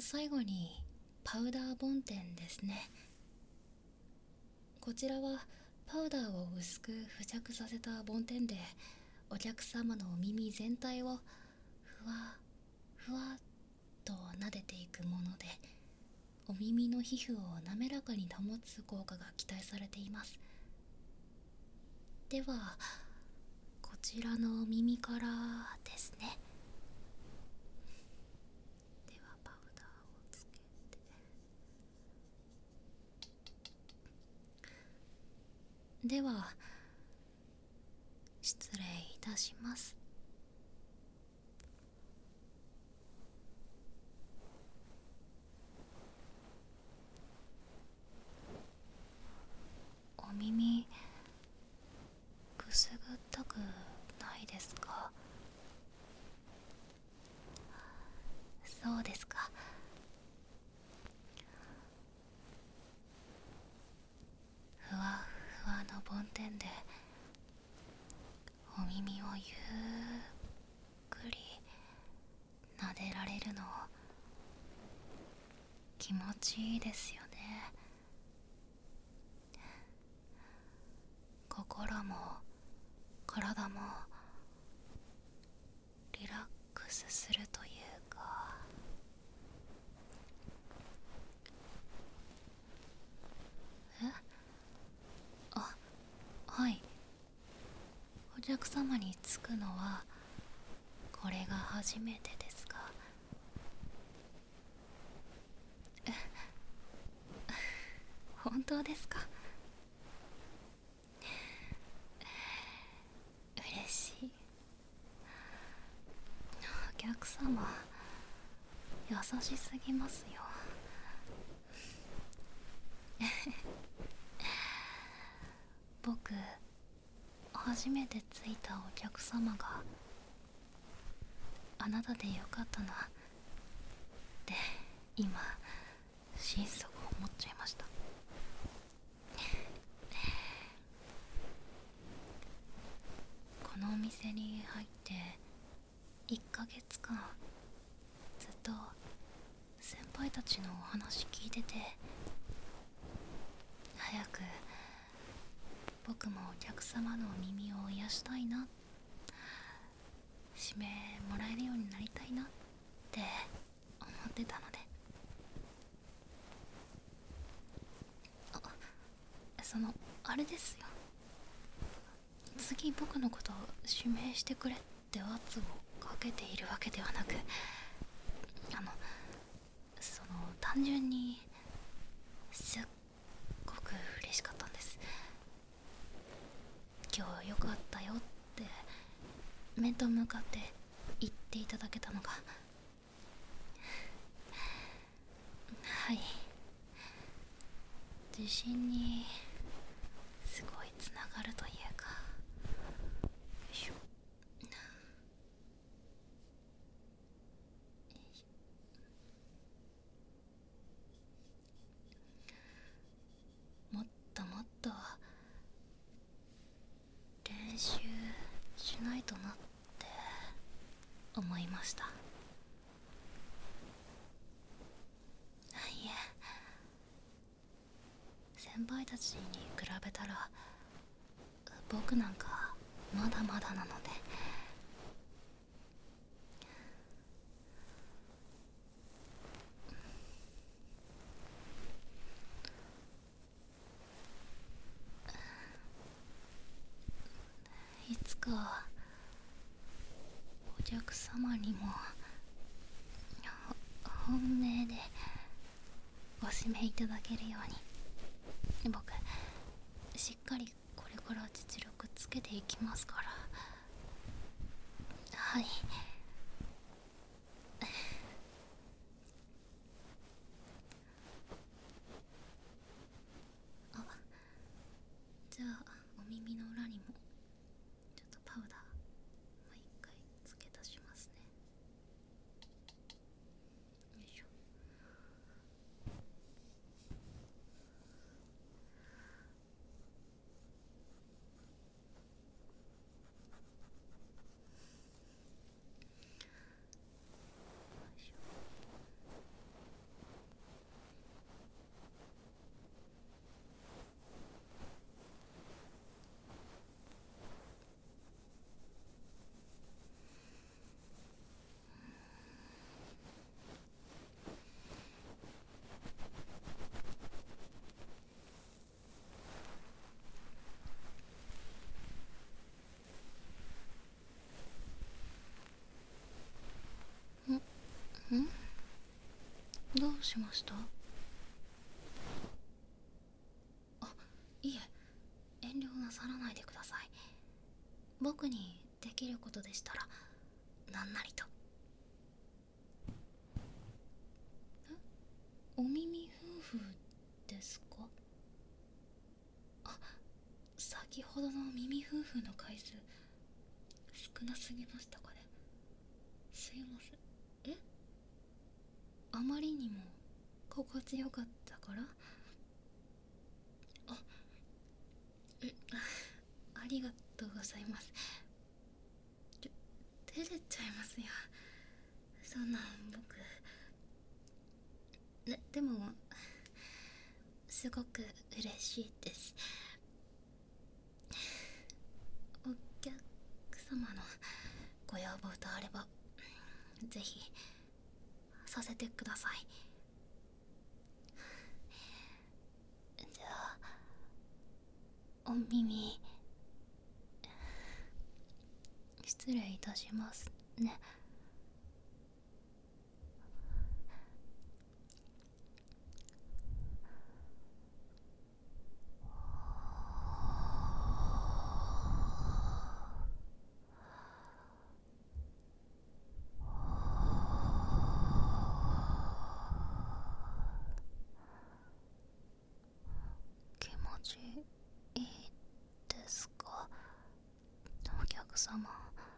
最後にパウダーボンテンですね。こちらはパウダーを薄く付着させたボンテンで、お客様のお耳全体をふわふわっと撫でていくもので、お耳の皮膚を滑らかに保つ効果が期待されています。ではこちらのお耳からですね。ではパウダーをつけて、では失礼いたします。お耳くすぐったくないですか？そうですか。ふわふわのボンテンでお耳をゆっくり撫でられるの気持ちいいですよね。心も体もリラックスするというか。え？あ、はい。お客様に着くのはこれが初めてですか？本当ですか？嬉しい。お客様優しすぎますよ。僕初めて着いたお客様があなたでよかったなって今心底思っちゃいました。このお店に入って1ヶ月間ずっと先輩たちのお話聞いてて、早く僕もお客様の耳を癒したいな、指名もらえるようになりたいなって思ってたので。あれですよ、次僕のことを指名してくれって圧をかけているわけではなく、単純にすっごく嬉しかったんです。今日よかったよって面と向かって言っていただけたのが、はい、自信にすごいつながるというか。よいしょ。もっともっと練習しないとなって思いました。いえ、先輩たちに比べたら僕なんかまだまだなので。いつかお客様にも本命でご指名いただけるように、僕しっかりこれから実力つけていきますから。はい。あ、じゃあお耳の裏にもちょっとパウダーもう一回つけ足しますね。よいしょ。 どうしました？あ、いえ、遠慮なさらないでください。僕にできることでしたら何なりと。お耳夫婦ですか？あ、先ほどの耳夫婦の回数少なすぎましたかね。すいません。あまりにも心地よかったから。あ、ありがとうございます。照れちゃいますよ、そんな僕。でもすごく嬉しいです。お客様のご要望とあればぜひさせてください。じゃあお耳失礼いたしますね。気持ちいいですか、お客様？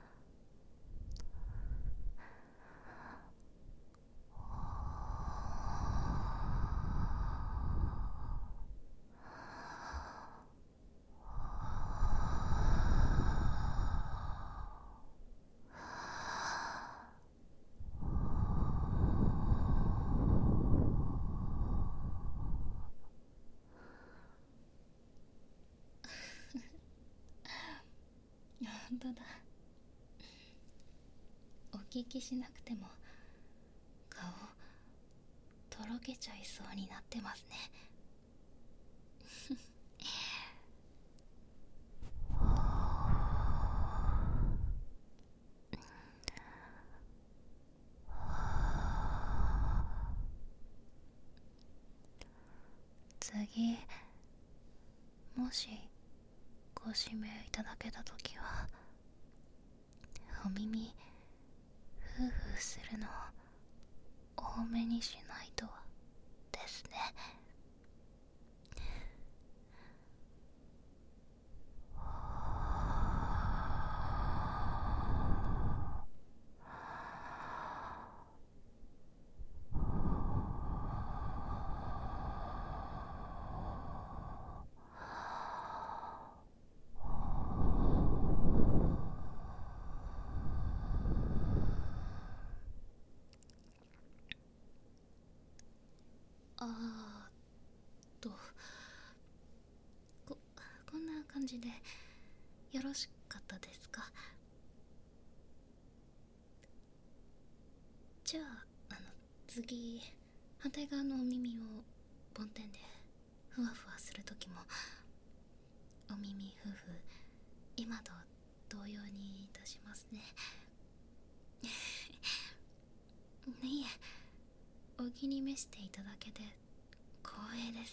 本当だ、お聞きしなくても顔とろけちゃいそうになってますね。次もしご指名いただけたときはお耳フーフーするのを多めにしないとですね。あーとここんな感じでよろしかったですか？じゃあ次反対側のお耳を梵天でふわふわするときもお耳夫婦今と同様にいたしますね。いえ、お気に召していただけで光栄です。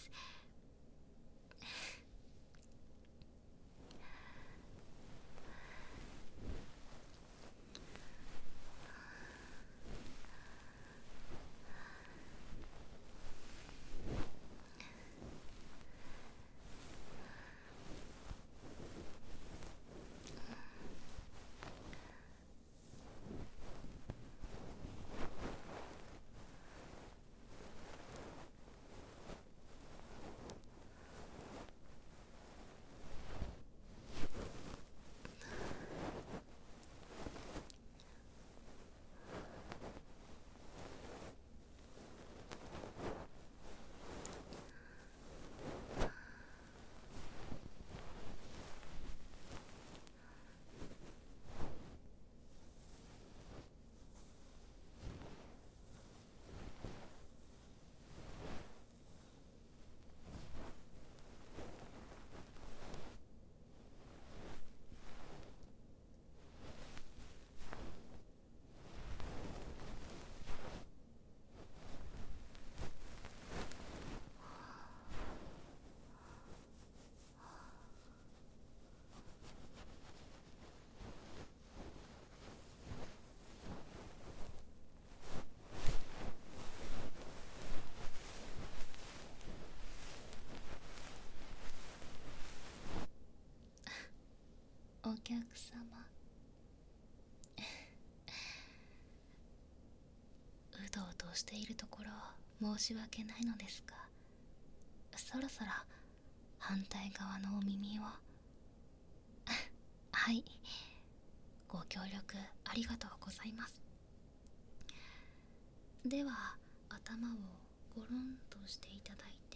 しているところ申し訳ないのですが、そろそろ反対側のお耳をはい、ご協力ありがとうございます。では頭をゴロンとしていただいて、